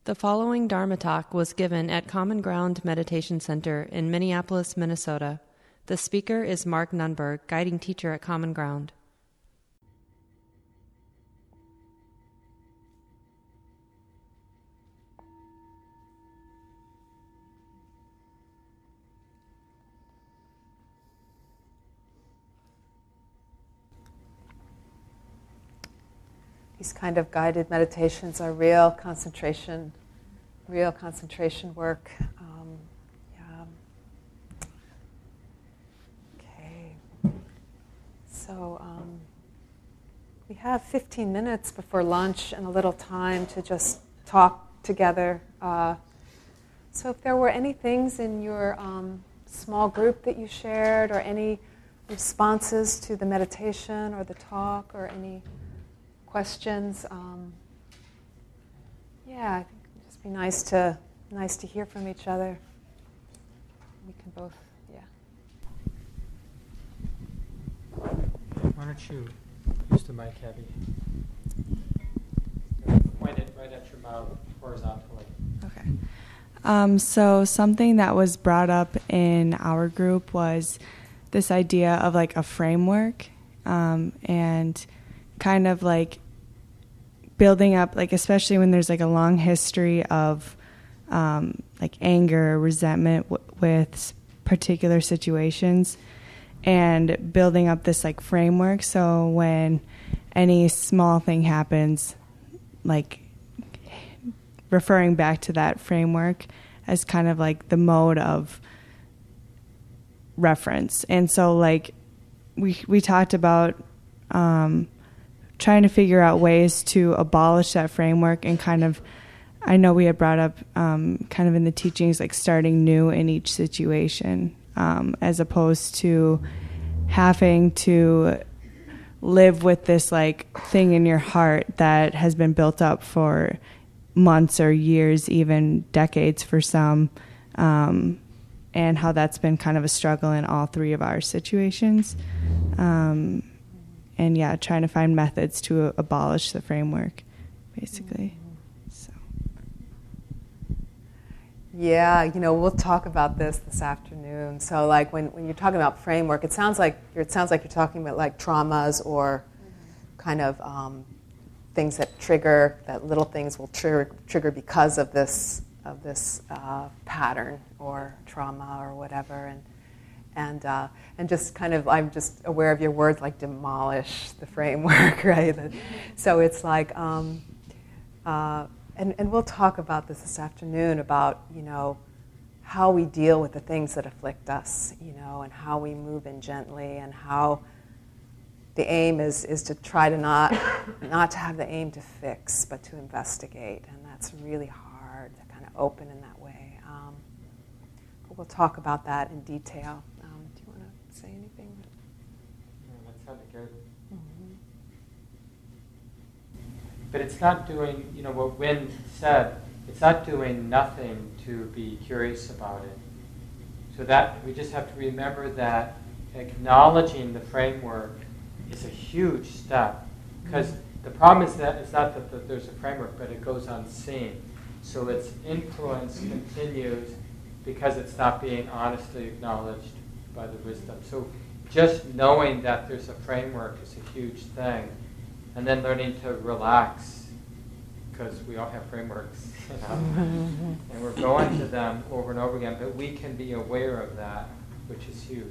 The following Dharma talk was given at Common Ground Meditation Center in Minneapolis, Minnesota. The speaker is Mark Nunberg, guiding teacher at Common Ground. These kind of guided meditations are real concentration work. Okay. So we have 15 minutes before lunch and a little time to just talk together. So if there were any things in your small group that you shared, or any responses to the meditation or the talk, or any questions, I think it'd just be nice to hear from each other. We can both, Why don't you use the mic, Abby? Point it right at your mouth horizontally. Okay. So something that was brought up in our group was this idea of like a framework, and kind of like building up, like especially when there's like a long history of like anger, resentment with particular situations, and building up this like framework. So when any small thing happens, like referring back to that framework as kind of like the mode of reference. And so like we talked about trying to figure out ways to abolish that framework, and kind of, I know we had brought up kind of in the teachings, like starting new in each situation, as opposed to having to live with this like thing in your heart that has been built up for months or years, even decades for some, and how that's been kind of a struggle in all three of our situations. And trying to find methods to abolish the framework, basically. So. Yeah, we'll talk about this afternoon. So, like when you're talking about framework, it sounds like you're talking about like traumas, or kind of things that trigger, that little things will trigger because of this pattern or trauma or whatever, and just kind of, I'm just aware of your words, like demolish the framework, right? So it's like, and we'll talk about this afternoon, about how we deal with the things that afflict us, and how we move in gently, and how the aim is to try to not to have the aim to fix, but to investigate, and that's really hard to kind of open in that way. But we'll talk about that in detail. Do you want to say anything? That sounded good. Mm-hmm. But it's not doing, what Wynn said, it's not doing nothing to be curious about it. So that we just have to remember that acknowledging the framework is a huge step. Because the problem is that it's not that there's a framework, but it goes unseen. So its influence continues because it's not being honestly acknowledged by the wisdom. So just knowing that there's a framework is a huge thing. And then learning to relax, because we all have frameworks, and we're going to them over and over again, but we can be aware of that, which is huge.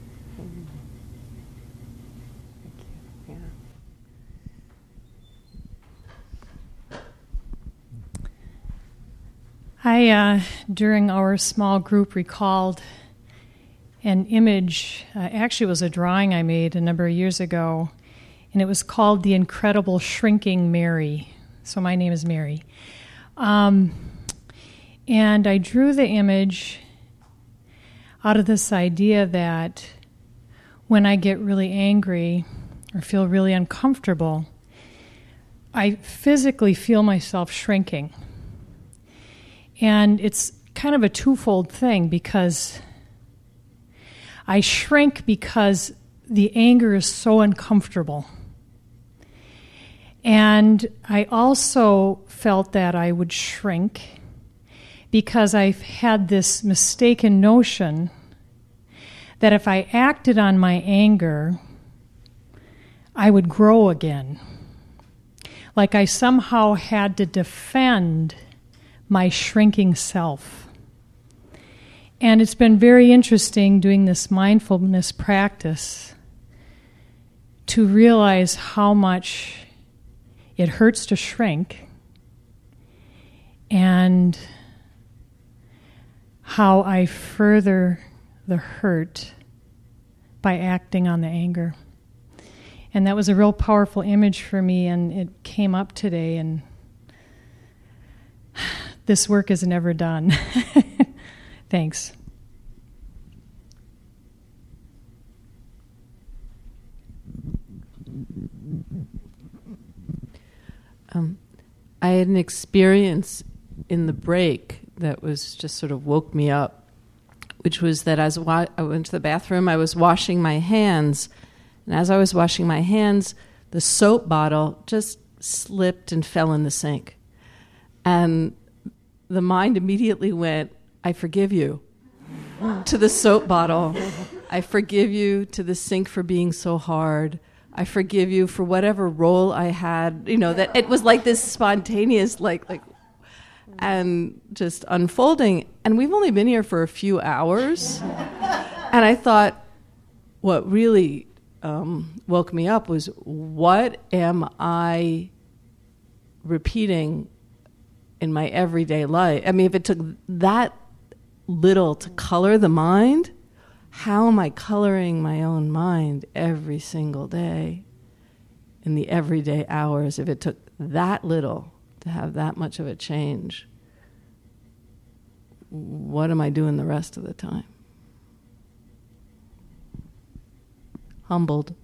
Thank you. I, during our small group, recalled an image. Actually, it was a drawing I made a number of years ago, and it was called The Incredible Shrinking Mary. So my name is Mary. And I drew the image out of this idea that when I get really angry or feel really uncomfortable, I physically feel myself shrinking. And it's kind of a twofold thing, because I shrink because the anger is so uncomfortable. And I also felt that I would shrink because I've had this mistaken notion that if I acted on my anger, I would grow again. Like I somehow had to defend my shrinking self. And it's been very interesting doing this mindfulness practice to realize how much it hurts to shrink and how I further the hurt by acting on the anger. And that was a real powerful image for me, and it came up today, and this work is never done. Thanks. I had an experience in the break that was just sort of woke me up, which was that as I went to the bathroom, I was washing my hands, and as I was washing my hands, the soap bottle just slipped and fell in the sink. And the mind immediately went, I forgive you, to the soap bottle. I forgive you to the sink for being so hard. I forgive you for whatever role I had, that it was like this spontaneous, and just unfolding. And we've only been here for a few hours. And I thought, what really woke me up was, what am I repeating in my everyday life? I mean, if it took that little to color the mind, how am I coloring my own mind every single day in the everyday hours? If it took that little to have that much of a change, what am I doing the rest of the time? Humbled.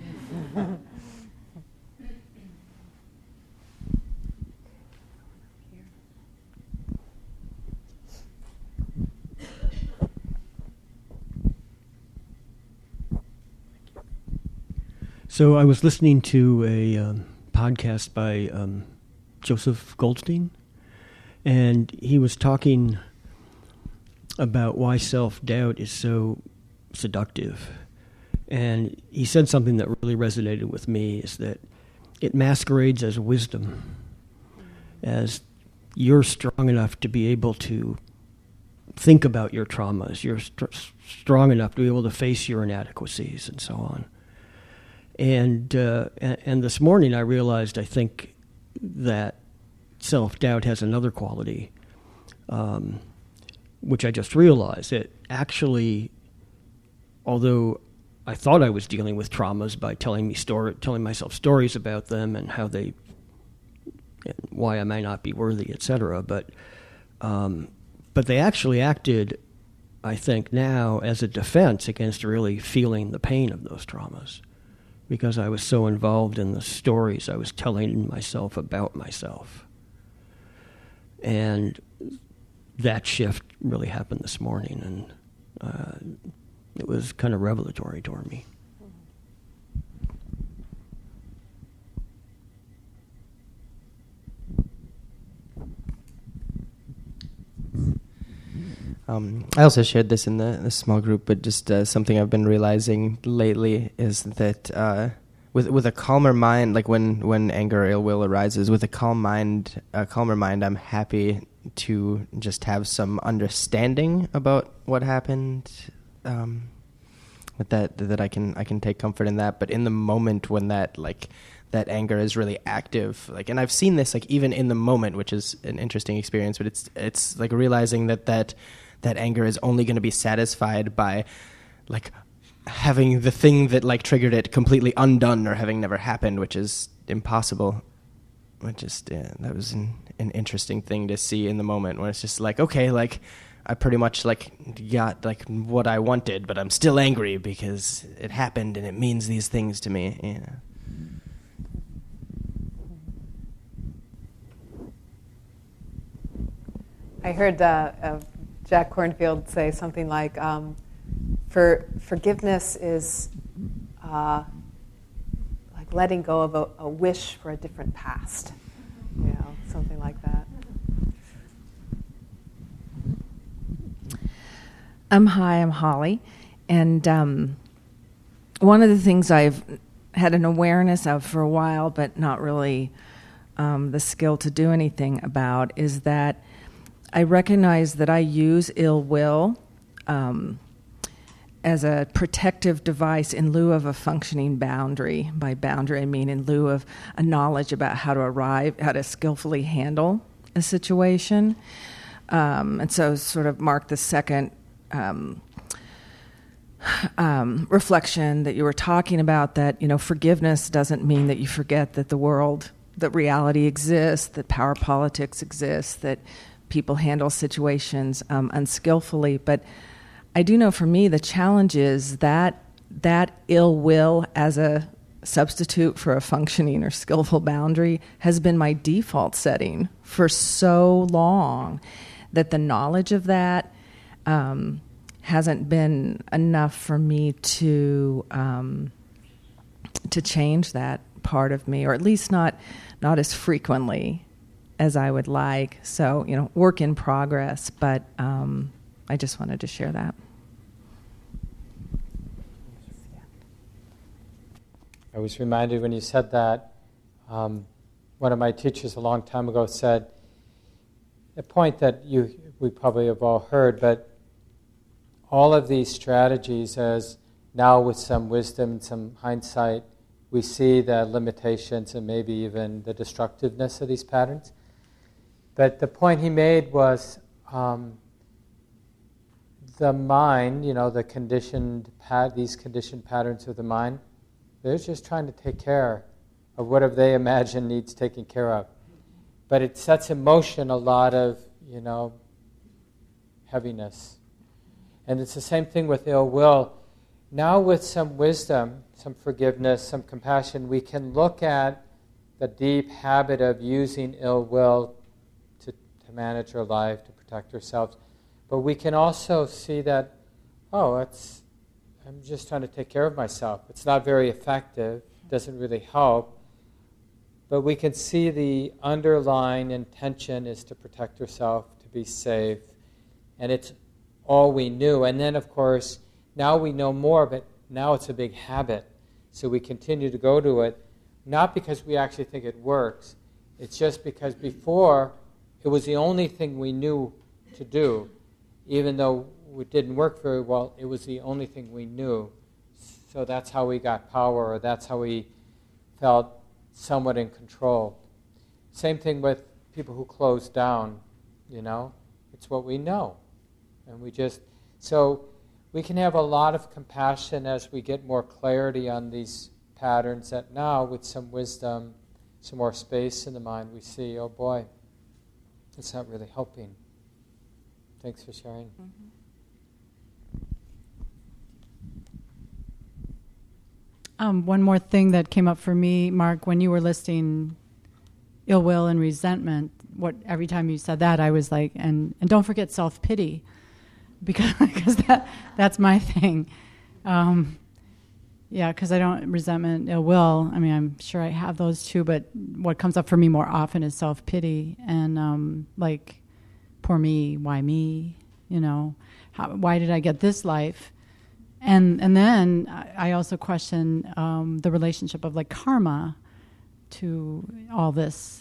So I was listening to a podcast by Joseph Goldstein, and he was talking about why self-doubt is so seductive. And he said something that really resonated with me, is that it masquerades as wisdom, as you're strong enough to be able to think about your traumas, you're strong enough to be able to face your inadequacies and so on. And this morning I realized, I think, that self-doubt has another quality, which I just realized. It actually, although I thought I was dealing with traumas by telling myself stories about them and why I might not be worthy, etc. But they actually acted, I think now, as a defense against really feeling the pain of those traumas, because I was so involved in the stories I was telling myself about myself. And that shift really happened this morning, and it was kind of revelatory toward me. I also shared this in the small group, but just something I've been realizing lately is that with a calmer mind, like when anger or ill will arises, with a calmer mind, I'm happy to just have some understanding about what happened. That I can take comfort in that. But in the moment when that anger is really active, and I've seen this even in the moment, which is an interesting experience. But it's like realizing that anger is only going to be satisfied by having the thing that triggered it completely undone or having never happened, which is impossible. That was an interesting thing to see in the moment, when it's just I pretty much got what I wanted, but I'm still angry because it happened and it means these things to me. I heard Jack Kornfield say something like, forgiveness is letting go of a wish for a different past, something like that. Hi, I'm Holly, and one of the things I've had an awareness of for a while, but not really the skill to do anything about, is that I recognize that I use ill will as a protective device in lieu of a functioning boundary. By boundary, I mean in lieu of a knowledge about how to skillfully handle a situation. And so sort of mark the second reflection that you were talking about, that, forgiveness doesn't mean that you forget that that reality exists, that power politics exists, that people handle situations unskillfully. But I do know for me the challenge is that ill will as a substitute for a functioning or skillful boundary has been my default setting for so long that the knowledge of that hasn't been enough for me to change that part of me, or at least not as frequently as I would like. So, work in progress, but I just wanted to share that. I was reminded when you said that, one of my teachers a long time ago said, a point that we probably have all heard, but all of these strategies, as now with some wisdom and some hindsight, we see the limitations and maybe even the destructiveness of these patterns. But the point he made was the mind, the these conditioned patterns of the mind, they're just trying to take care of whatever they imagine needs taken care of. But it sets in motion a lot of, heaviness. And it's the same thing with ill will. Now with some wisdom, some forgiveness, some compassion, we can look at the deep habit of using ill will to manage our life, to protect ourselves. But we can also see that, I'm just trying to take care of myself. It's not very effective, doesn't really help. But we can see the underlying intention is to protect yourself, to be safe. And it's all we knew. And then, of course, now we know more, but now it's a big habit. So we continue to go to it, not because we actually think it works. It's just because before, it was the only thing we knew to do. Even though it didn't work very well, it was the only thing we knew. So that's how we got power, or that's how we felt somewhat in control. Same thing with people who close down, It's what we know. And so we can have a lot of compassion as we get more clarity on these patterns, that now with some wisdom, some more space in the mind, we see, oh boy, it's not really helping. Thanks for sharing. One more thing that came up for me, Mark, when you were listing ill will and resentment, every time you said that, I was like, and don't forget self-pity, because that's my thing. Because I don't resentment, ill will. I mean, I'm sure I have those too, but what comes up for me more often is self-pity and poor me, why me? Why did I get this life? And then I also question the relationship of karma to all this.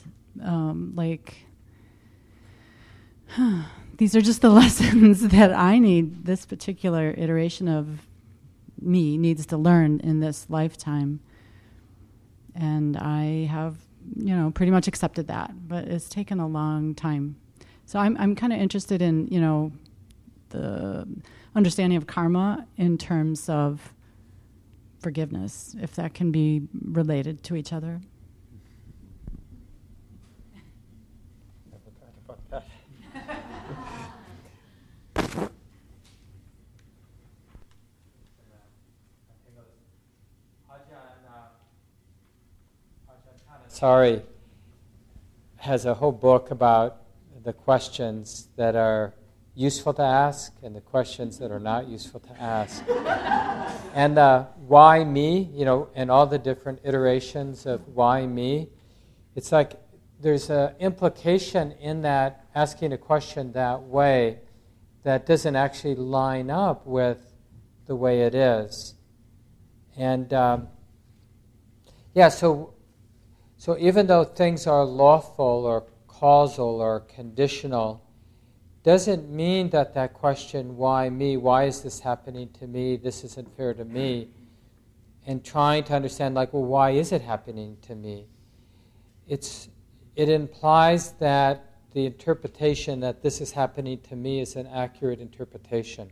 These are just the lessons that I need, this particular iteration of me needs to learn in this lifetime. And I have, pretty much accepted that, but it's taken a long time. So I'm kind of interested in, the understanding of karma in terms of forgiveness, if that can be related to each other. Never thought about that. Sorry, has a whole book about the questions that are useful to ask and the questions that are not useful to ask. And why me, and all the different iterations of why me, it's like there's an implication in that asking a question that way that doesn't actually line up with the way it is. And so even though things are lawful or causal or conditional, doesn't mean that question, why me, why is this happening to me, this isn't fair to me, and trying to understand, why is it happening to me? It implies that the interpretation that this is happening to me is an accurate interpretation.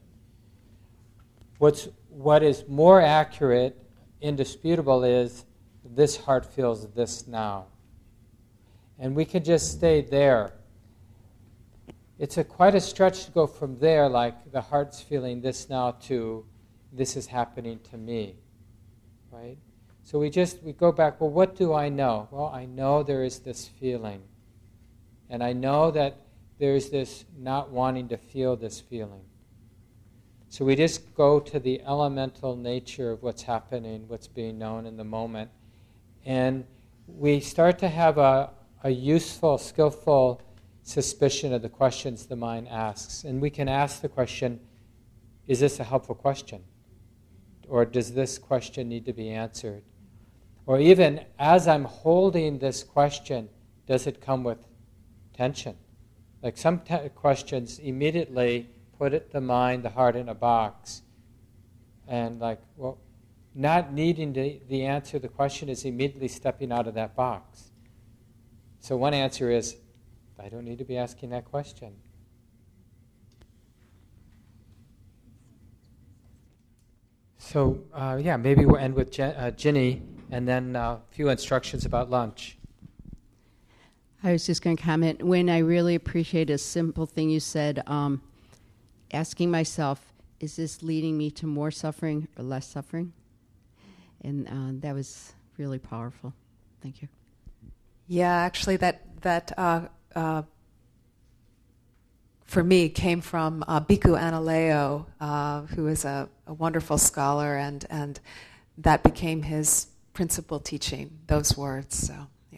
What is more accurate, indisputable, is this heart feels this now. And we can just stay there. It's quite a stretch to go from there, like the heart's feeling this now, to this is happening to me, right? So we go back, well, what do I know? Well, I know there is this feeling. And I know that there's this not wanting to feel this feeling. So we just go to the elemental nature of what's happening, what's being known in the moment. And we start to have a useful, skillful suspicion of the questions the mind asks. And we can ask the question, is this a helpful question? Or does this question need to be answered? Or even as I'm holding this question, does it come with tension? Like some questions immediately put the mind, the heart in a box. And not needing the answer to the question is immediately stepping out of that box. So one answer is, I don't need to be asking that question. So, maybe we'll end with Ginny, and then a few instructions about lunch. I was just going to comment. When I really appreciate a simple thing you said, asking myself, is this leading me to more suffering or less suffering? And that was really powerful. Thank you. Yeah, actually, that for me came from Bhikkhu Analayo, who is a wonderful scholar, and that became his principal teaching, those words. So, yeah.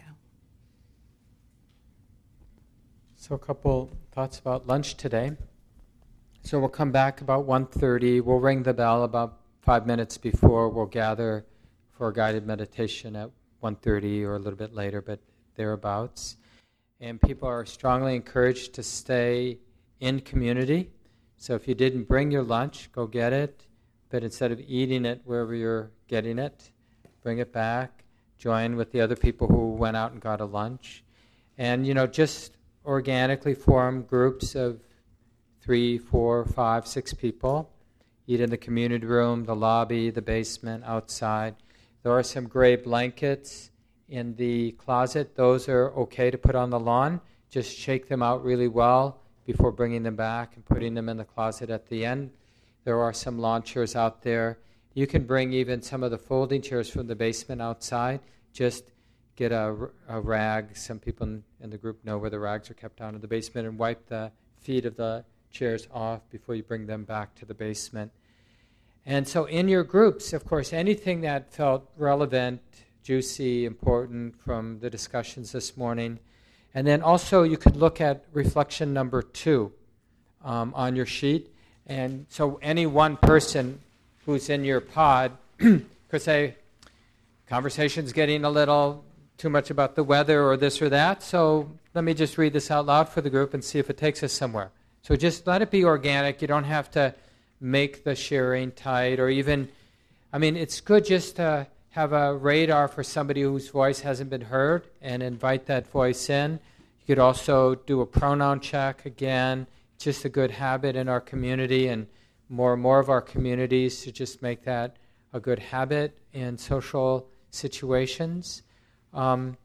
So a couple thoughts about lunch today. So we'll come back about 1:30. We'll ring the bell about 5 minutes before. We'll gather for a guided meditation at 1:30 or a little bit later, but thereabouts. And people are strongly encouraged to stay in community. So if you didn't bring your lunch, go get it. But instead of eating it wherever you're getting it, bring it back. Join with the other people who went out and got a lunch. And, just organically form groups of 3, 4, 5, 6 people. Eat in the community room, the lobby, the basement, outside. There are some gray blankets in the closet. Those are okay to put on the lawn. Just shake them out really well before bringing them back and putting them in the closet at the end. There are some lawn chairs out there. You can bring even some of the folding chairs from the basement outside. Just get a rag. Some people in the group know where the rags are kept down in the basement, and wipe the feet of the chairs off before you bring them back to the basement. And so in your groups, of course, anything that felt relevant, juicy, important from the discussions this morning. And then also you could look at reflection number 2 on your sheet. And so any one person who's in your pod could say, conversation's getting a little too much about the weather or this or that, so let me just read this out loud for the group and see if it takes us somewhere. So just let it be organic. You don't have to make the sharing tight, or even, it's good just to have a radar for somebody whose voice hasn't been heard and invite that voice in. You could also do a pronoun check again. It's just a good habit in our community, and more and more of our communities to just make that a good habit in social situations. Some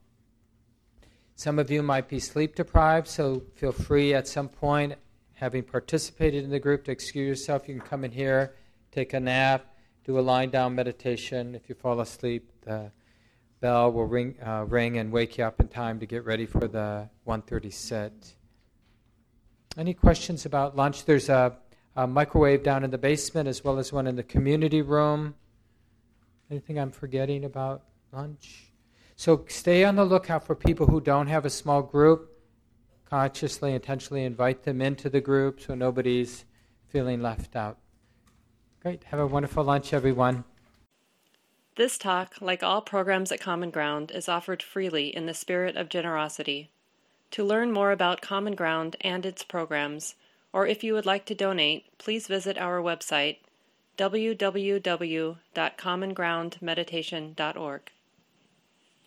of you might be sleep deprived, so feel free at some point, having participated in the group, to excuse yourself. You can come in here, take a nap, do a lying down meditation. If you fall asleep, the bell will ring and wake you up in time to get ready for the 1:30 sit. Any questions about lunch? There's a microwave down in the basement as well as one in the community room. Anything I'm forgetting about lunch? So stay on the lookout for people who don't have a small group. Consciously, intentionally invite them into the group so nobody's feeling left out. Great. Have a wonderful lunch, everyone. This talk, like all programs at Common Ground, is offered freely in the spirit of generosity. To learn more about Common Ground and its programs, or if you would like to donate, please visit our website, www.commongroundmeditation.org.